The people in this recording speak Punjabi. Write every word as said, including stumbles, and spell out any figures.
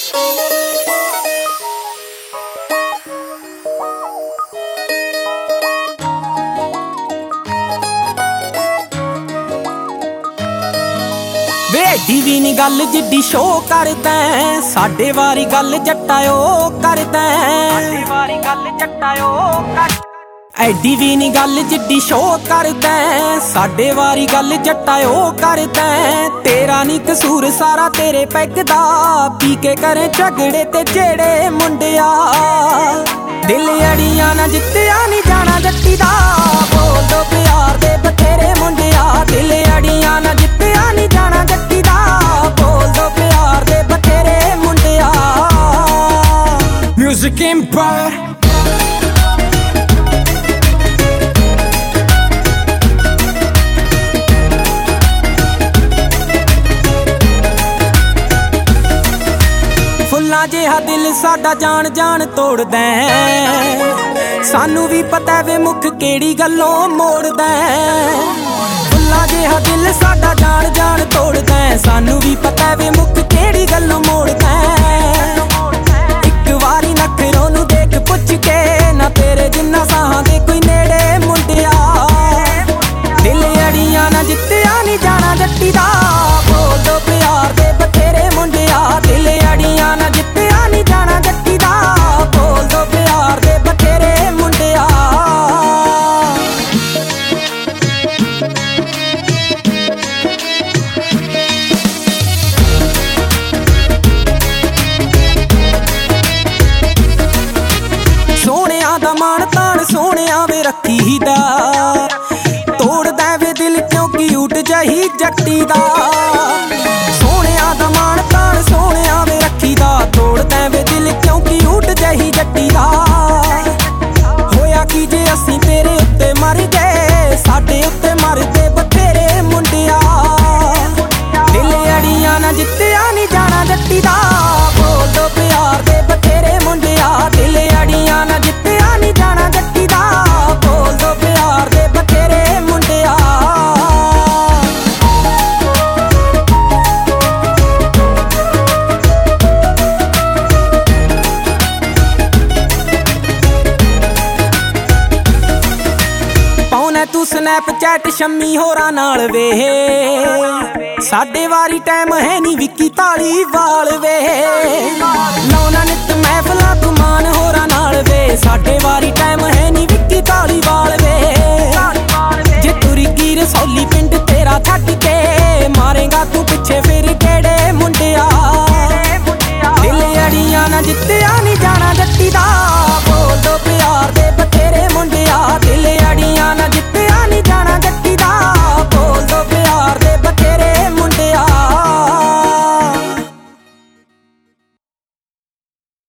ਵੇ ਐਡੀ ਵੀ ਨੀ ਗੱਲ ਜਿੱਡੀ ਸ਼ੋ ਕਰਦਾ, ਸਾਡੇ ਵਾਰੀ ਗੱਲ ਜੱਟਾ ਓ ਕਰਦਾ, ਸਾਡੇ ਵਾਰੀ ਗੱਲ ਜੱਟਾ ਓ ਕਰ ਐਡੀ ਵੀ ਨੀ ਗੱਲ ਜਿੱਡੀ ਸ਼ੋ ਕਰਦਾ, ਸਾਡੇ ਵਾਰੀ ਗੱਲ ਜੱਟਾ ਓ ਕਰਦਾ। ਤੇਰਾ ਨੀ ਕਸੂਰ ਸਾਰਾ ਤੇਰੇ ਪੈਗ ਦਾ, ਪੀ ਕੇ ਕਰੇ ਝਗੜੇ ਤੇ ਜਿਹੜੇ ਮੁੰਡਿਆ। ਦਿਲ ਅੜੀਆਂ ਨਾ ਜਿੱਤਿਆ ਨੀ ਜਾਣਾ ਜੱਟੀ ਦਾ, ਬੋਲ ਦੋ ਪਿਆਰ ਦੇ ਬਥੇਰੇ ਮੁੰਡਿਆ। ਦਿਲ ਅੜੀਆਂ ਨਾ ਜਿੱਤਿਆ ਨੀ ਜਾਣਾ ਜੱਟੀ ਦਾ, ਬੋਲ ਦੋ ਪਿਆਰ ਦੇ ਬਥੇਰੇ ਮੁੰਡਿਆ। Music Empire ਫੁੱਲਾਂ ਜਿਹਾ ਦਿਲ ਸਾਡਾ ਜਾਣ ਜਾਣ ਤੋੜਦਾ, ਸਾਨੂੰ ਵੀ ਪਤਾ ਵੇ ਮੁੱਖ ਕਿਹੜੀ ਗੱਲੋਂ ਮੋੜਦਾ। ਫੁੱਲਾਂ ਜਿਹਾ ਦਿਲ ਸਾਡਾ ਜਾਣ ਜਾਣ ਤੋੜਦਾ, ਸਾਨੂੰ ਵੀ ਪਤਾ ਵੇ ਮੁੱਖ ਕਿਹੜੀ ਗੱਲੋਂ ਮੋੜਦਾ। ਇੱਕ ਵਾਰੀ ਨਖਰੋਂ ਨੂੰ ਦੇਖ ਪੁੱਛ ਕੇ, ਨਾ ਤੇਰੇ ਜਿੰਨਾ ਸਾਹਾਂ ਦੇ ਕੋਈ ਨੇੜੇ ਮੁੰਡਿਆ। ਦਿਲ ਅੜੀਆਂ ਨਾ ਜਿੱਤਿਆ ਨੀ ਜਾਣਾ ਜੱਟੀ ਦਾ, ਬੋਲ ਦੋ ਪਿਆਰ ਦੇ ਬਥੇਰੇ ਮੁੰਡਿਆ। ਦਿਲ ਅੜੀਆਂ ਨਾ ਜਿੱਤਿਆ ਨੀ ਜਾਣਾ ਜੱਟੀ ਦਾ, ਬੋਲ ਦੋ ਪਿਆਰ ਦੇ ਬਥੇਰੇ ਮੁੰਡਿਆ। ਸੋਹਣਿਆਂ ਦਾ ਮਾਣ ਤਾਣ ਸੋਹਣਿਆਂ ਵੇ ਰੱਖੀ ਦਾ, ਤੋੜਦਾ ਵੇ ਦਿਲ ਕਿਉਂ ਕਿਊਟ ਜਹੀ ਜੱਟੀ ਦਾ। ਸੋਹਣਿਆਂ ਦਾ ਮਾਣ ਤਾਣ ਸੋਹਣਿਆਂ ਵੇ ਰੱਖੀ ਦਾ, ਤੋੜਦਾ ਵੇ ਦਿਲ ਕਿਉਂ ਕਿਊਟ ਜਹੀ ਜੱਟੀ ਦਾ। ਹੋਇਆ ਕੀ ਜੇ ਅਸੀਂ ਤੇਰੇ ਉੱਤੇ ਮਰ ਗਏ, ਸਾਡੇ ਉੱਤੇ ਮਰਦੇ ਬਥੇਰੇ ਮੁੰਡਿਆ। ਦਿਲ ਅੜੀਆਂ ਨਾ ਜਿੱਤਿਆ ਨੀ ਜਾਣਾ ਜੱਟੀ ਦਾ, ਬੋਲ ਦੋ ਪਿਆਰ ਦੇ ਬਥੇਰੇ ਮੁੰਡਿਆ। ਦਿਲ ਅੜੀਆਂ ਨਾ ਜਿੱਤਿਆ ਨੀ ਜਾਣਾ ਜੱਟੀ ਦਾ, ਬੋਲ ਦੋ ਪਿਆਰ ਦੇ ਬਥੇਰੇ ਮੁੰਡਿਆ। ਪਾਉਣਾ ਤੂੰ ਸਨੈਪਚੈਟ ਸ਼ੰਮੀ ਹੋਰਾਂ ਨਾਲ ਵੇ, ਸਾਡੇ ਵਾਰੀ ਟਾਈਮ ਹੈ ਨੀ ਵਿੱਕੀ ਧਾਲੀਵਾਲ ਵੇ। ਲਾਉਣਾ ਨਿੱਤ ਮਹਿਫਲਾਂ ਤੂੰ ਮਾਨ ਹੋਰਾਂ ਨਾਲ ਵੇ, ਸਾਡੇ ਵਾਰੀ ਟਾਈਮ ਹੈ ਨੀ ਵਿੱਕੀ ਧਾਲੀਵਾਲ ਵੇ। ਜੇ ਤੁਰੀ ਕੀ ਰਸੌਲੀ ਪਿੰਡ ਤੇਰਾ ਛੱਡ ਕੇ, ਮਾਰੇਗਾ ਤੂੰ ਪਿੱਛੇ ਫਿਰ ਕਿਹੜੇ ਮੁੰਡਿਆ। ਦਿਲ ਅੜੀਆਂ ਨਾ ਜਿੱਤਿਆ ਨੀ ਜਾਣਾ ਜੱਟੀ ਦਾ,